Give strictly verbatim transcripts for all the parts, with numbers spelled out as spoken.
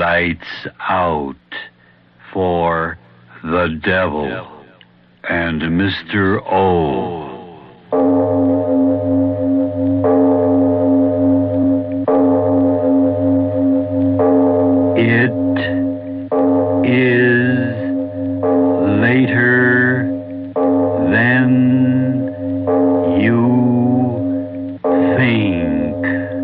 Lights out for the devil and Mister O. It is later than you think.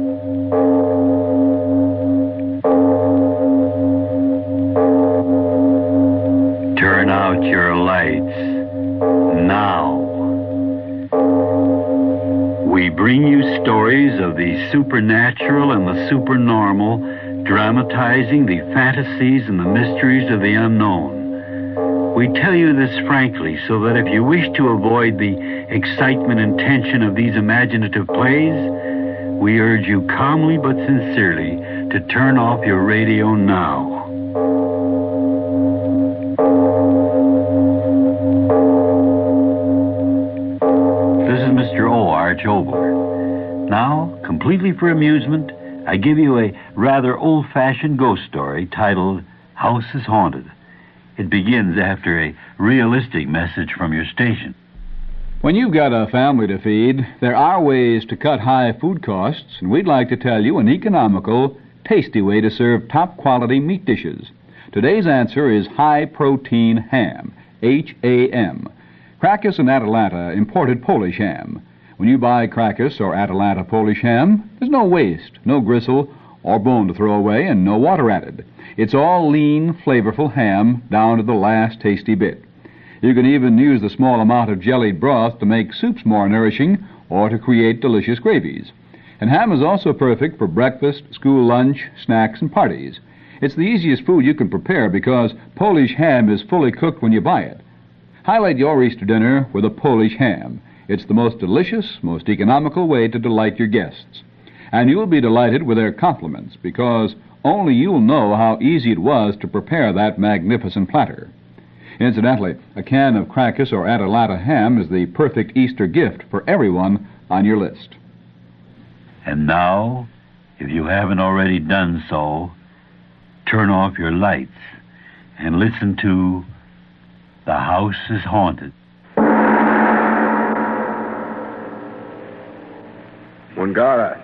Turn out your lights now. We bring you stories of the supernatural and the supernormal, dramatizing the fantasies and the mysteries of the unknown. We tell you this frankly so that if you wish to avoid the excitement and tension of these imaginative plays, we urge you calmly but sincerely to turn off your radio now. This is Mister O. Arch Oboler. Now, completely for amusement, I give you a rather old-fashioned ghost story titled House is Haunted. It begins after a realistic message from your station. When you've got a family to feed, there are ways to cut high food costs, and we'd like to tell you an economical, tasty way to serve top-quality meat dishes. Today's answer is high-protein ham, H A M. Crackus and Atalanta imported Polish ham. When you buy Crackus or Atalanta Polish ham, there's no waste, no gristle, or bone to throw away, and no water added. It's all lean, flavorful ham down to the last tasty bit. You can even use the small amount of jellied broth to make soups more nourishing or to create delicious gravies. And ham is also perfect for breakfast, school lunch, snacks, and parties. It's the easiest food you can prepare because Polish ham is fully cooked when you buy it. Highlight your Easter dinner with a Polish ham. It's the most delicious, most economical way to delight your guests. And you'll be delighted with their compliments because only you'll know how easy it was to prepare that magnificent platter. Incidentally, a can of Crackus or Atalanta ham is the perfect Easter gift for everyone on your list. And now, if you haven't already done so, turn off your lights and listen to The House is Haunted. Wangara.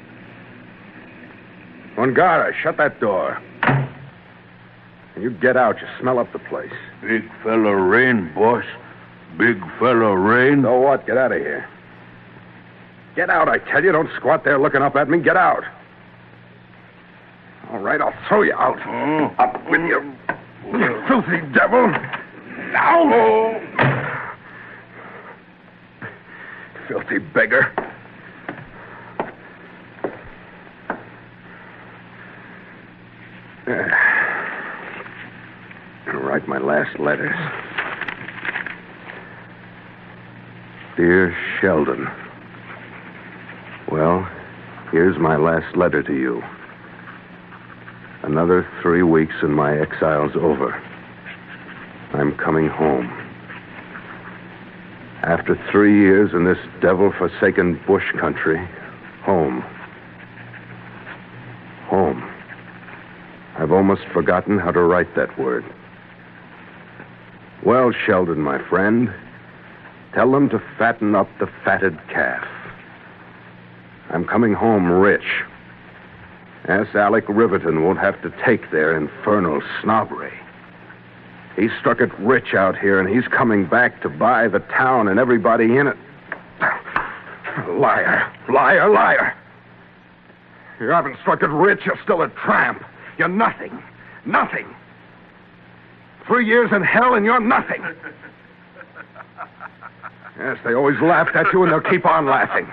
Wangara, shut that door. You get out. You smell up the place. Big fella rain, boss. Big fella rain. So what? Get out of here. Get out, I tell you. Don't squat there looking up at me. Get out. All right, I'll throw you out. Oh. Up with you. You filthy devil. Now. Oh. Filthy beggar. Gonna write my last letters. Dear Sheldon. Well, here's my last letter to you. Another three weeks and my exile's over. I'm coming home. After three years in this devil-forsaken bush country, home. Home. I've almost forgotten how to write that word. Well, Sheldon, my friend, tell them to fatten up the fatted calf. I'm coming home rich. S. Alec Riverton won't have to take their infernal snobbery. He struck it rich out here, and he's coming back to buy the town and everybody in it. Liar, liar, liar. You haven't struck it rich, you're still a tramp. You're nothing. Nothing. Three years in hell and you're nothing. Yes, they always laughed at you and they'll keep on laughing.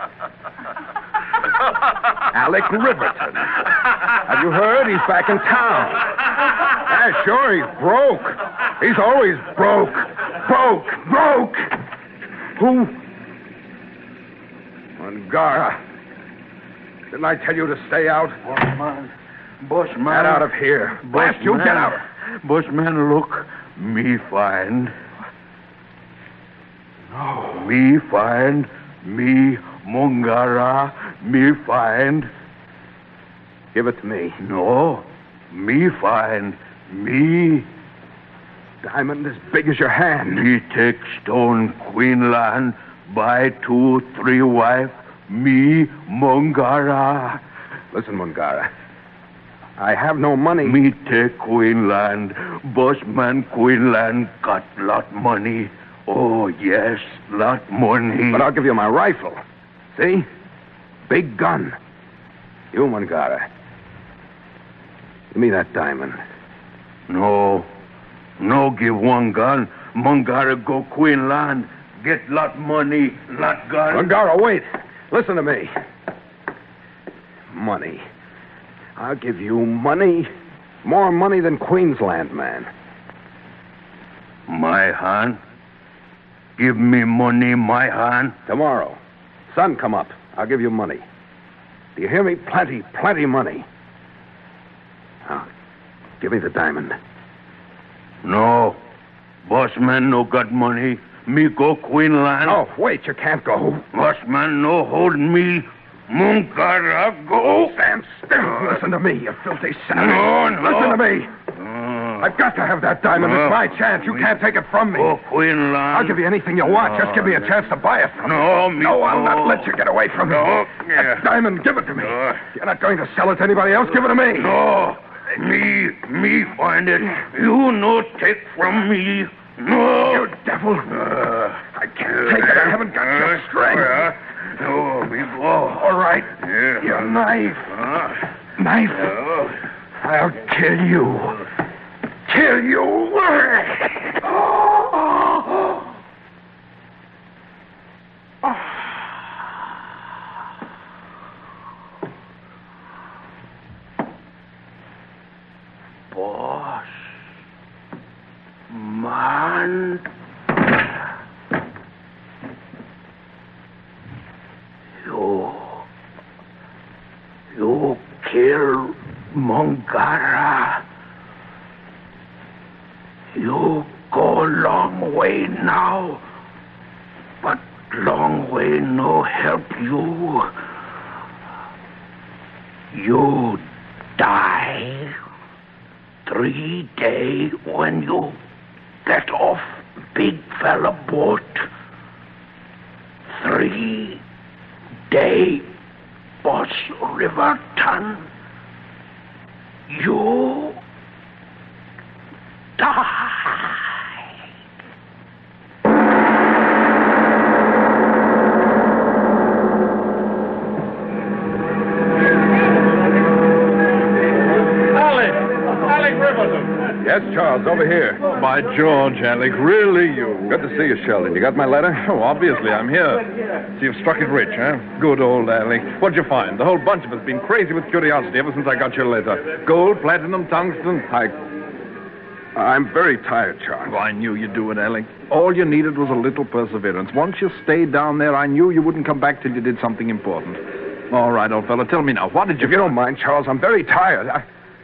Alec Riverton. Have you heard? He's back in town. Yeah, sure, he's broke. He's always broke. Broke. Broke. Who? Wangara. Didn't I tell you to stay out? Bushman. Bushman. Get out of here. Blast you, get out. Bushman, look. Me find. No. Me find. Me Mongara. Me find. Give it to me. No. Me find. Me. Diamond as big as your hand. Me take stone Queenland, buy two, three wife. Me, Mungara. Listen, Mungara. I have no money. Me take Queenland. Bossman Queenland got lot money. Oh, yes, lot money. But I'll give you my rifle. See? Big gun. You, Mungara. Give me that diamond. No. No give one gun. Mungara go Queenland. Get lot money, lot gun. Mungara, wait. Listen to me. Money. I'll give you money. More money than Queensland, man. My hand? Give me money, my hand? Tomorrow. Sun come up. I'll give you money. Do you hear me? Plenty, plenty money. Now, give me the diamond. No. Bossman no got money. Me go Queenland. Oh, wait, you can't go. Bossman no hold me. Mungara go. Stand still. Listen to me, you filthy savage. No, no. Listen to me. Uh, I've got to have that diamond. No. It's my chance. You can't take it from me. Go Queenland. I'll give you anything you want. Just give me a chance to buy it from No, you. me No, I'll no. not let you get away from No, me. yeah. That diamond, give it to me. No. You're not going to sell it to anybody else. Give it to me. No. Me, me find it. You no take from me. No. You devil. Uh, I can't take it. I haven't got your strength. Uh, no, me go. All right. Yeah. Your knife. Uh, Knife. uh, I'll kill you. Kill you. Boss. Man. You. You kill Mungara. You go long way now, but long way no help you. You die three day when you get off big fella boat. Three day Boss Riverton. You die. Alec! Alec Riverton! Yes, Charles, over here. By George, Alec, really you? Good to see you, Sheldon. You got my letter? Oh, obviously, I'm here. So you've struck it rich, huh? Good old Alec. What'd you find? The whole bunch of us been crazy with curiosity ever since I got your letter. Gold, platinum, tungsten. I... I'm very tired, Charles. Oh, I knew you'd do it, Alec. All you needed was a little perseverance. Once you stayed down there, I knew you wouldn't come back till you did something important. All right, old fellow, tell me now, what did you... If you don't mind, Charles, I'm very tired. I...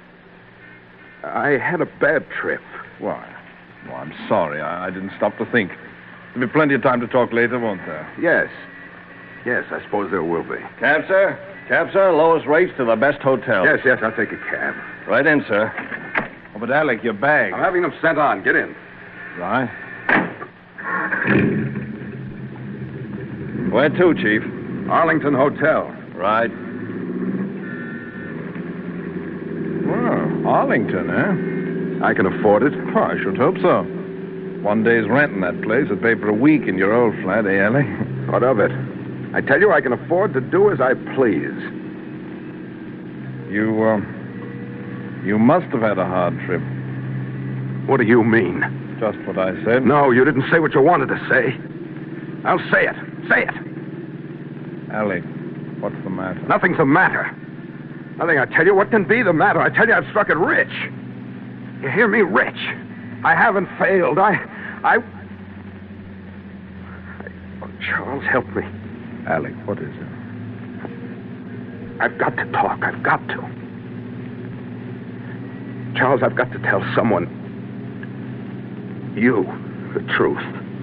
I had a bad trip. Why? Well, I'm sorry. I, I didn't stop to think. There'll be plenty of time to talk later, won't there? Yes. Yes, I suppose there will be. Cab, sir? Cab, sir? Lowest rates to the best hotel. Yes, yes, I'll take a cab. Right in, sir. Oh, but Alec, your bag. I'm having them sent on. Get in. Right. Where to, Chief? Arlington Hotel. Right. Well, Arlington, eh? I can afford it. Oh, I should hope so. One day's rent in that place would pay for a week in your old flat, eh, Alec? What of it? I tell you, I can afford to do as I please. You, uh, you must have had a hard trip. What do you mean? Just what I said. No, you didn't say what you wanted to say. I'll say it. Say it. Alec, what's the matter? Nothing's the matter. Nothing, I tell you. What can be the matter? I tell you, I've struck it rich. You hear me? Rich. I haven't failed. I... I... Oh, Charles, help me. Alec, what is it? I've got to talk. I've got to. Charles, I've got to tell someone... you the truth.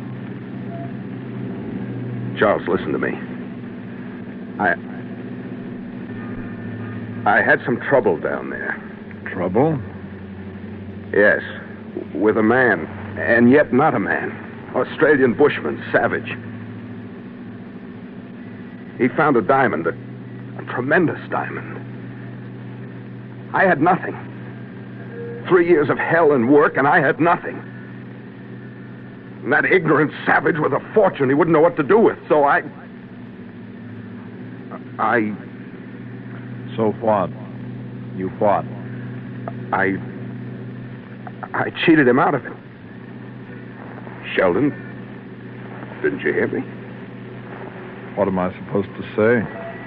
Charles, listen to me. I... I had some trouble down there. trouble? Yes, with a man, and yet not a man. Australian bushman, Savage. He found a diamond, a, a tremendous diamond. I had nothing. Three years of hell and work, and I had nothing. And that ignorant Savage with a fortune he wouldn't know what to do with, so I... I... So what? You what? I... I cheated him out of it. Sheldon, didn't you hear me? What am I supposed to say?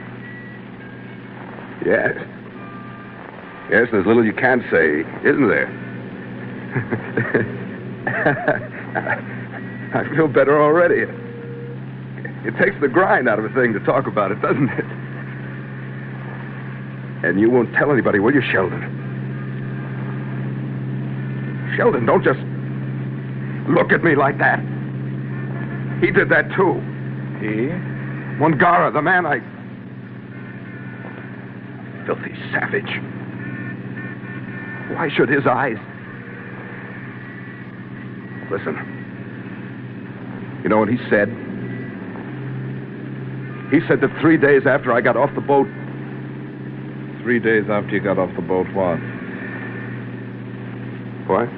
Yes. Yes, there's little you can't say, isn't there? I feel better already. It takes the grind out of a thing to talk about it, doesn't it? And you won't tell anybody, will you, Sheldon? Sheldon, don't just look at me like that. He did that, too. He? Wangara, the man I... Filthy savage. Why should his eyes... Listen. You know what he said? He said that three days after I got off the boat... Three days after you got off the boat, what? What?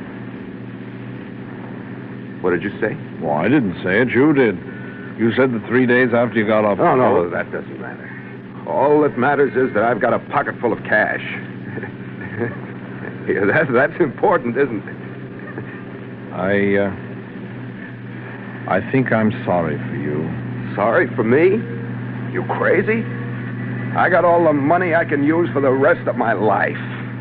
What did you say? Well, I didn't say it. You did. You said that three days after you got off the Oh, boat. no, that doesn't matter. All that matters is that I've got a pocket full of cash. Yeah, that's, that's important, isn't it? I, uh... I think I'm sorry for you. Sorry for me? You crazy? I got all the money I can use for the rest of my life.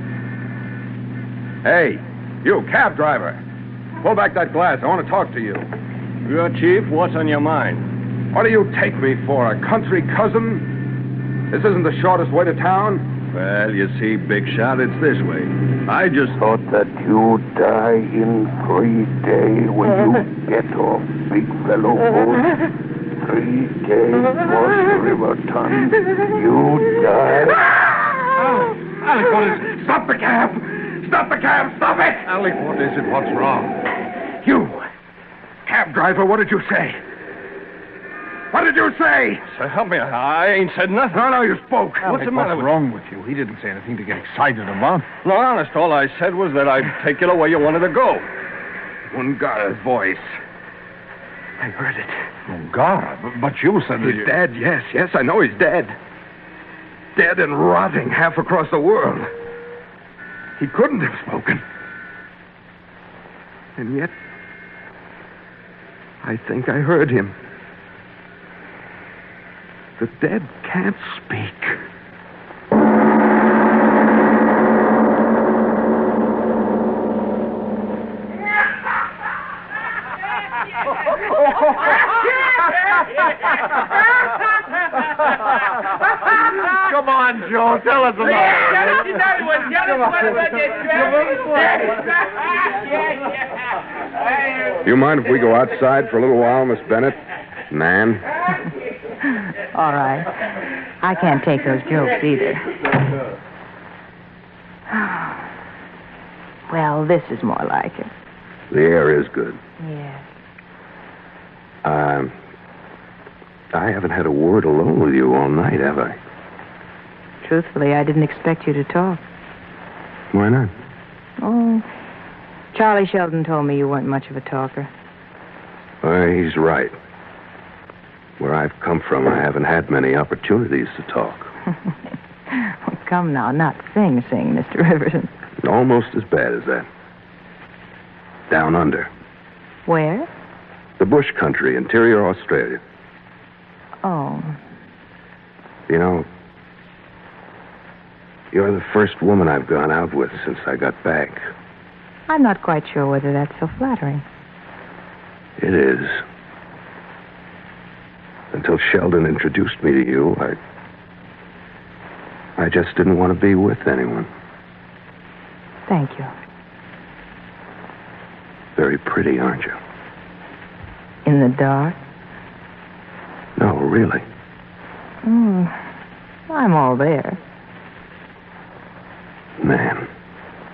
Hey, you, cab driver. Pull back that glass. I want to talk to you. Your chief, what's on your mind? What do you take me for, a country cousin? This isn't the shortest way to town. Well, you see, Big Shot, it's this way. I just Thought that you'd die in three days when you get off, big fellow boat. Three days was Riverton. You die. Oh, Alec, what is it? Stop the cab! Stop the cab! Stop it! Alec, what is it? What's wrong? You, cab driver, what did you say? What did you say? So help me, I ain't said nothing. No, no, you spoke. What's the matter What's with wrong with you? He didn't say anything to get excited about. No, honest, all I said was that I'd take you the way you wanted to go. Wangara's voice. I heard it. Oh, God, but, but you said that He's you... dead, yes, yes, I know he's dead. Dead and rotting half across the world. He couldn't have spoken. And yet, I think I heard him. The dead can't speak. Come on, Joe, tell us about Do you mind if we go outside for a little while, Miss Bennett? Man? All right. I can't take those jokes either. Well, this is more like it. The air is good. Yes. Um, I haven't had a word alone with you all night, have I? Truthfully, I didn't expect you to talk. Why not? Oh, Charlie Sheldon told me you weren't much of a talker. Well, he's right. Where I've come from, I haven't had many opportunities to talk. Well, come now, not sing, sing, Mister Riverton. Almost as bad as that. Down under. Where? The bush country, interior Australia. Oh. You know, you're the first woman I've gone out with since I got back. I'm not quite sure whether that's so flattering. It is. Until Sheldon introduced me to you, I... I just didn't want to be with anyone. Thank you. Very pretty, aren't you? In the dark? No, really. Mm, I'm all there. Man,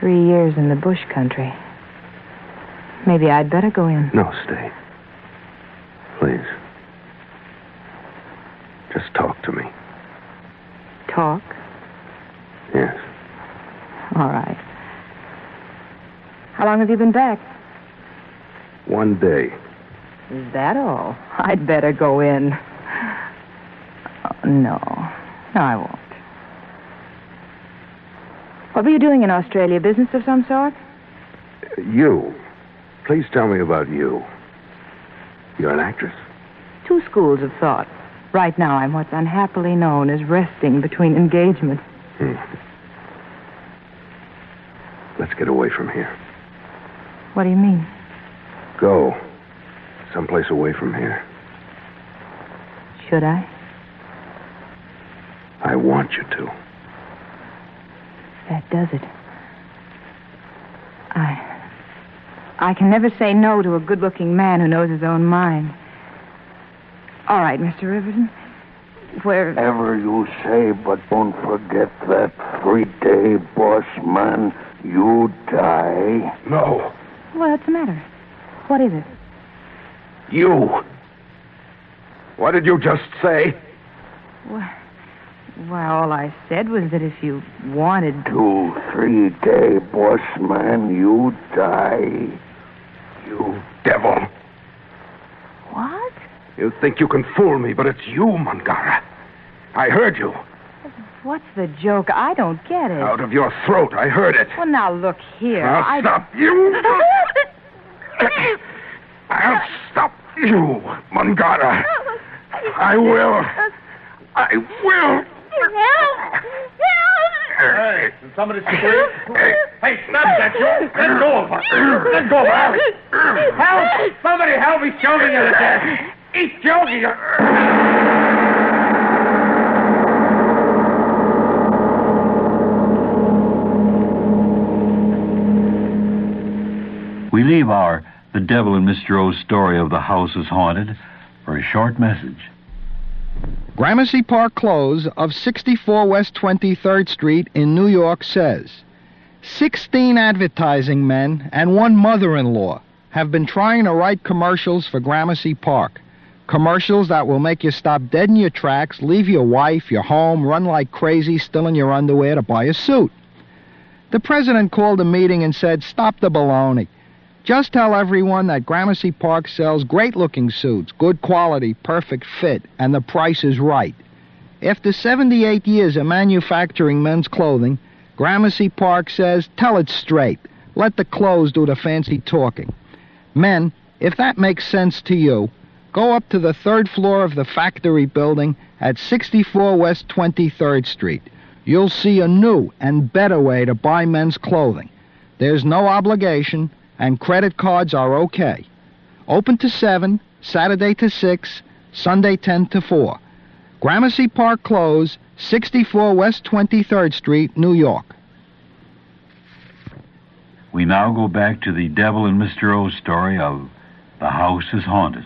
Three years in the bush country. Maybe I'd better go in. No, stay. Please. Just talk to me. Talk? Yes. All right. How long have you been back? One day. Is that all? I'd better go in. Oh, no. No, I won't. What were you doing in Australia? Business of some sort? You. Please tell me about you. You're an actress? Two schools of thought. Right now, I'm what's unhappily known as resting between engagements. Hmm. Let's get away from here. What do you mean? Go. Someplace away from here. Should I? I want you to. That does it. I... I can never say no to a good-looking man who knows his own mind. All right, Mister Riverton. Where... Ever you say, but don't forget that three-day boss man, you die. No. What's the matter? What is it? You. What did you just say? Well, well, all I said was that if you wanted... Two, three-day boss man, you die. You devil. What? You think you can fool me, but it's you, Mangara. I heard you. What's the joke? I don't get it. Out of your throat, I heard it. Well, now, look here. I'll I... stop you. I'll stop you, Mangara. I will. I will. Help! Hey, did somebody scream? Hey, stop that, you! Let go of her! Let go of her! Help! Somebody help! He's choking her to death! He's choking her! We leave our The Devil in Mister O's story of The House is Haunted for a short message. Gramercy Park Close of sixty-four West twenty-third Street in New York says, sixteen advertising men and one mother-in-law have been trying to write commercials for Gramercy Park. Commercials that will make you stop dead in your tracks, leave your wife, your home, run like crazy, still in your underwear to buy a suit. The president called a meeting and said, stop the baloney. Just tell everyone that Gramercy Park sells great-looking suits, good quality, perfect fit, and the price is right. After seventy-eight years of manufacturing men's clothing, Gramercy Park says, tell it straight. Let the clothes do the fancy talking. Men, if that makes sense to you, go up to the third floor of the factory building at sixty-four West twenty-third Street. You'll see a new and better way to buy men's clothing. There's no obligation, and credit cards are okay. Open to seven, Saturday to six, Sunday ten to four. Gramercy Park Close, sixty-four West twenty-third Street, New York. We now go back to the Devil in Mister O's story of The House is Haunted.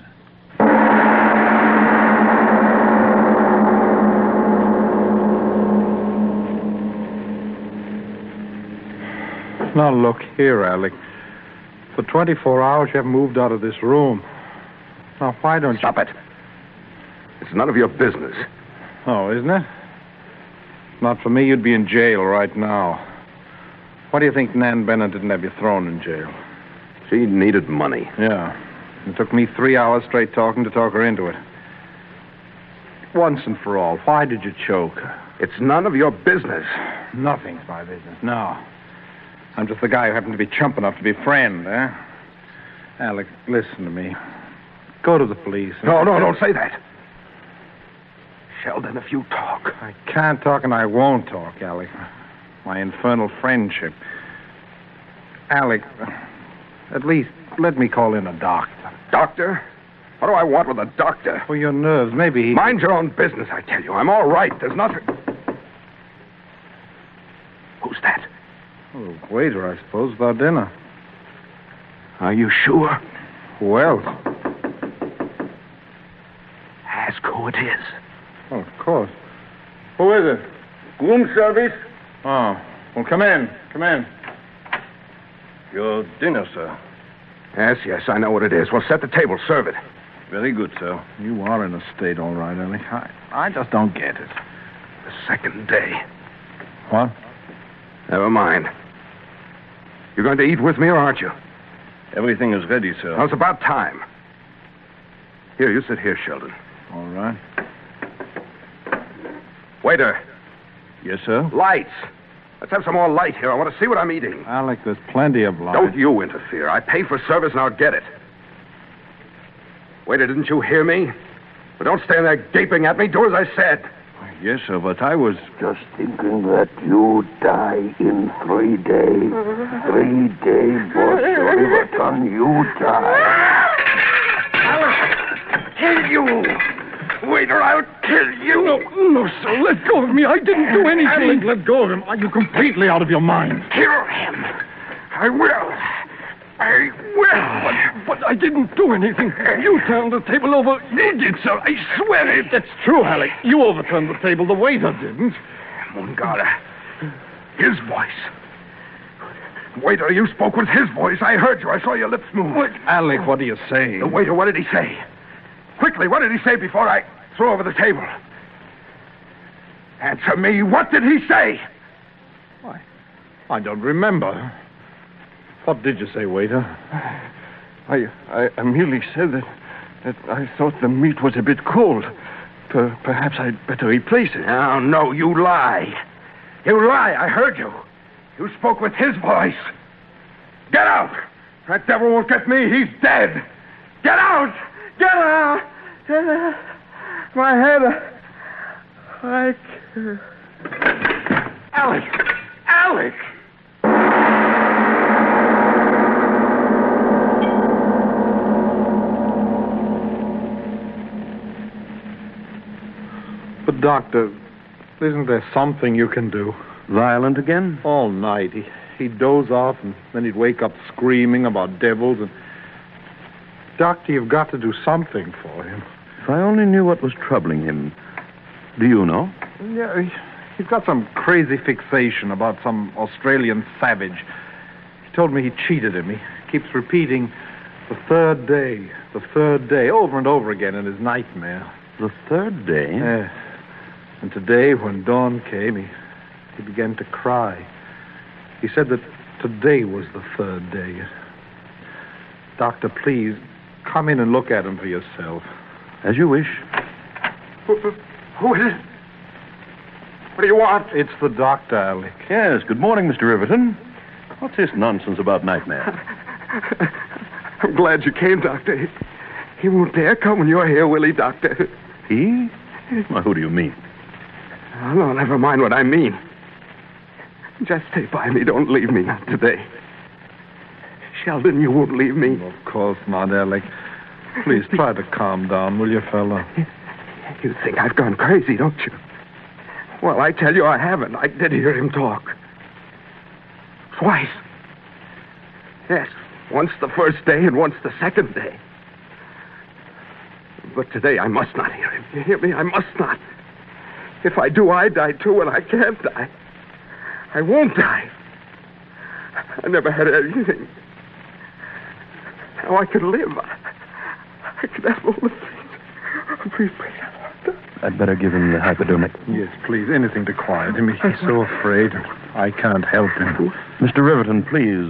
Now, look here, Alec. For twenty-four hours, you haven't moved out of this room. Now, why don't Stop you... it. It's none of your business. Oh, isn't it? Not for me, you'd be in jail right now. Why do you think Nan Bennett didn't have you thrown in jail? She needed money. Yeah. It took me three hours straight talking to talk her into it. Once and for all, why did you choke her? It's none of your business. Nothing's my business. No. I'm just the guy who happened to be chump enough to be a friend, eh? Alec, listen to me. Go to the police. And... No, no, don't say that. Sheldon, if you talk... I can't talk and I won't talk, Alec. My infernal friendship. Alec, at least let me call in a doctor. Doctor? What do I want with a doctor? For your nerves, maybe he... Mind your own business, I tell you. I'm all right. There's nothing... Who's that? Oh, waiter, I suppose, for dinner. Are you sure? Who else? Ask who it is. Oh, of course. Who is it? Room service? Oh, well, come in. Come in. Your dinner, sir. Yes, yes, I know what it is. Well, set the table. Serve it. Very good, sir. You are in a state, all right, Ellie. I, I just don't get it. The second day. What? Never mind. You're going to eat with me, or aren't you? Everything is ready, sir. Well, it's about time. Here, you sit here, Sheldon. All right. Waiter. Yes, sir? Lights. Let's have some more light here. I want to see what I'm eating. Alec, there's plenty of light. Don't you interfere. I pay for service, and I'll get it. Waiter, didn't you hear me? But don't stand there gaping at me. Do as I said. Yes, sir, but I was... Just thinking that you die in three days. Three days, Boss Riverton, you die. I'll kill you. Waiter, I'll kill you. No, no, sir, let go of me. I didn't do anything. Alec, let go of him. Are you completely out of your mind? Kill him. I will. I will. But, but I didn't do anything. You turned the table over. You did, sir. I swear it. That's true, Alec. You overturned the table. The waiter didn't. Mongara. His voice. Waiter, you spoke with his voice. I heard you. I saw your lips move. What? Alec, what are you saying? The waiter, what did he say? Quickly, what did he say before I threw over the table? Answer me. What did he say? Why, I don't remember. What did you say, waiter? I, I, I merely said that, that I thought the meat was a bit cold. Per, perhaps I'd better replace it. No, no, you lie. You lie. I heard you. You spoke with his voice. Get out. That devil won't get me. He's dead. Get out. Get out. Get out. My head. I can't. Alec. Alec. But, Doctor, isn't there something you can do? Violent again? All night. He, he'd doze off, and then he'd wake up screaming about devils. And Doctor, you've got to do something for him. If I only knew what was troubling him. Do you know? Yeah, he, he's got some crazy fixation about some Australian savage. He told me he cheated him. He keeps repeating the third day, the third day, over and over again in his nightmare. The third day? Yes. And today, when dawn came, he, he began to cry. He said that today was the third day. Doctor, please, come in and look at him for yourself. As you wish. Who, who is it? What do you want? It's the doctor, Alec. Yes, good morning, Mister Riverton. What's this nonsense about nightmare? I'm glad you came, Doctor. He, he won't dare come when you're here, will he, Doctor? He? Well, who do you mean? Oh, no, never mind what I mean. Just stay by me. Don't leave me, not today. Sheldon, you won't leave me. Of course not, Alec. Please try to calm down, will you, fella? You think I've gone crazy, don't you? Well, I tell you I haven't. I did hear him talk. Twice. Yes, once the first day and once the second day. But today I must not hear him. You hear me? I must not. If I do, I die too, and I can't die. I won't die. I never had anything. Now I can live. I can have all the things. Please, please. I'd better give him the hypodermic. Yes, please. Anything to quiet him. He's so afraid. I can't help him. Mister Riverton, please.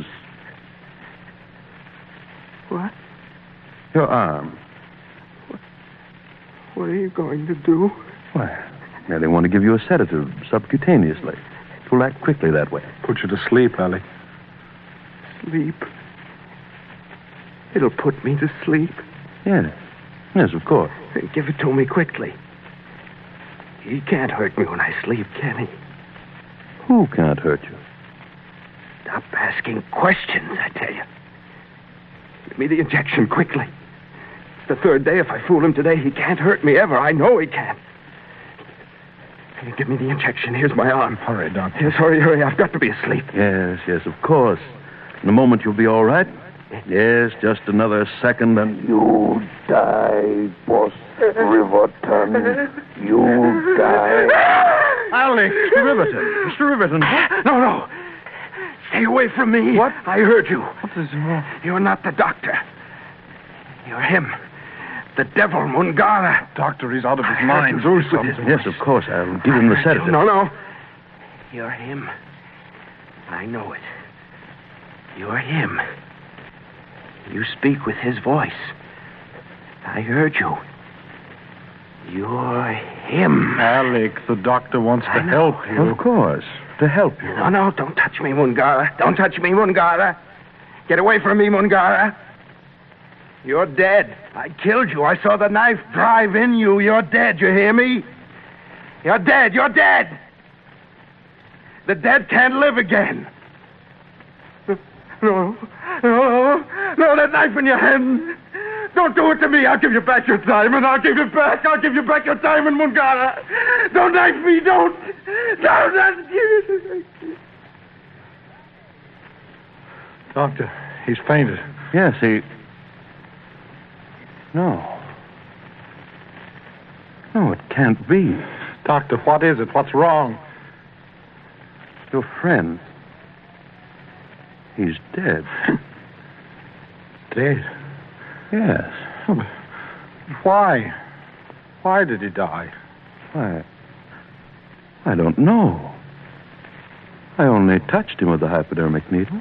What? Your arm. What, what are you going to do? Why, merely want to give you a sedative subcutaneously. It will act quickly that way. Put you to sleep, Alec. Sleep? It'll put me to sleep. Yes. Yes, of course. Then give it to me quickly. He can't hurt me when I sleep, can he? Who can't hurt you? Stop asking questions, I tell you. Give me the injection quickly. It's the third day. If I fool him today, he can't hurt me ever. I know he can't. Give me the injection. Here's my arm. Hurry, Doctor. Yes, hurry, hurry. I've got to be asleep. Yes, yes, of course. In a moment you'll be all right. Yes, just another second and... You die, Boss Riverton. You die. Alec, Mister Riverton. Mister Riverton. No, no. Stay away from me. What? I heard you. What is wrong? You're not the doctor. You're him. The devil, Mungara. Doctor, he's out of his I mind. heard you Do speak with something. his Yes, of course. I'll give him the sedative. No, no. You're him. I know it. You're him. You speak with his voice. I heard you. You're him. Alec, the doctor wants to I know. help you. Of course. To help you. No, no, don't touch me, Mungara. Don't touch me, Mungara. Get away from me, Mungara. You're dead. I killed you. I saw the knife drive in you. You're dead. You hear me? You're dead. You're dead. The dead can't live again. No, no, no, that knife in your hand. Don't do it to me. I'll give you back your diamond. I'll give you back. I'll give you back your diamond, Mungara. Don't knife me. Don't. Don't. don't. Doctor, he's fainted. Yes, he... No. No, it can't be. Doctor, what is it? What's wrong? Your friend. He's dead. Dead? Yes. Why? Why did he die? Why? I don't know. I only touched him with the hypodermic needle.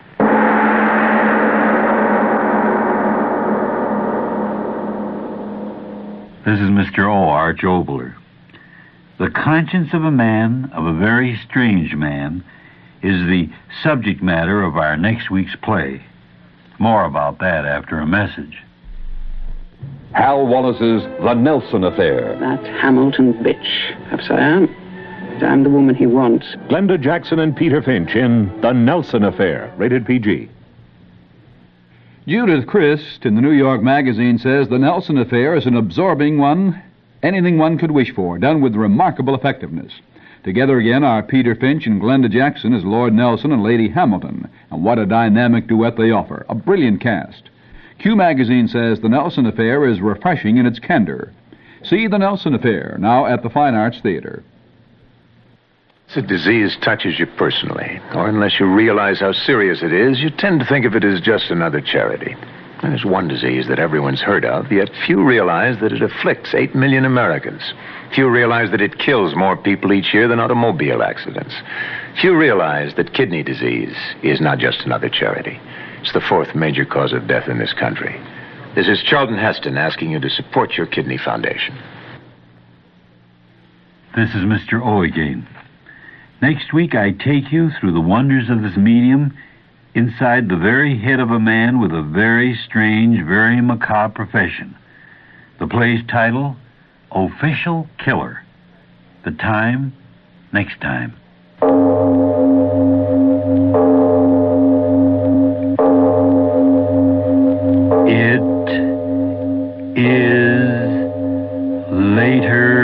This is Mister O. Arch Obler. The conscience of a man, of a very strange man, is the subject matter of our next week's play. More about that after a message. Hal Wallace's The Nelson Affair. That Hamilton bitch. Perhaps I am. But I'm the woman he wants. Glenda Jackson and Peter Finch in The Nelson Affair, rated P G. Judith Christ in the New York Magazine says The Nelson Affair is an absorbing one, anything one could wish for, done with remarkable effectiveness. Together again are Peter Finch and Glenda Jackson as Lord Nelson and Lady Hamilton, and what a dynamic duet they offer. A brilliant cast. Q Magazine says The Nelson Affair is refreshing in its candor. See The Nelson Affair, now at the Fine Arts Theater. If a disease touches you personally, or unless you realize how serious it is, you tend to think of it as just another charity. There's one disease that everyone's heard of, yet few realize that it afflicts eight million Americans. Few realize that it kills more people each year than automobile accidents. Few realize that kidney disease is not just another charity. It's the fourth major cause of death in this country. This is Charlton Heston asking you to support your kidney foundation. This is Mister O again. Next week, I take you through the wonders of this medium inside the very head of a man with a very strange, very macabre profession. The play's title, Official Killer. The time, next time. It is later